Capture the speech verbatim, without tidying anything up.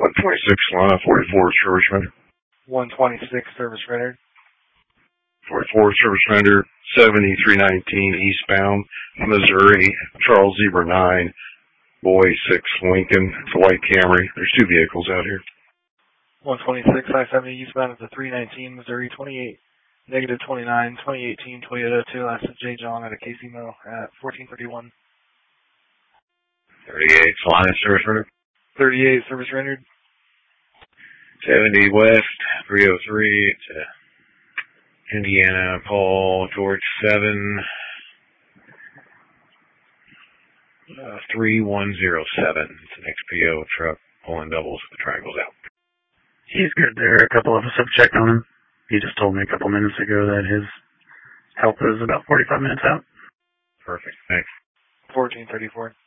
one twenty-six, Lana, forty-four, service render. one twenty-six, service rendered. forty-four, service render, seventy-three nineteen, eastbound, Missouri, Charles Zebra nine, Boy six, Lincoln. It's a white Camry. There's two vehicles out here. one twenty-six, I seventy, eastbound at the three nineteen, Missouri twenty-eight, negative twenty-nine, twenty eighteen Toyota two, last is J. John at a Casey Mill at fourteen thirty-one. thirty-eight, Lana, service render. thirty-eight, service rendered. seventy west, three oh three to Indiana, Paul, George seven, uh, three one zero seven. It's an X P O truck pulling doubles with the triangles out. He's good there. A couple of us have checked on him. He just told me a couple minutes ago that his help is about forty-five minutes out. Perfect. Thanks. fourteen thirty-four.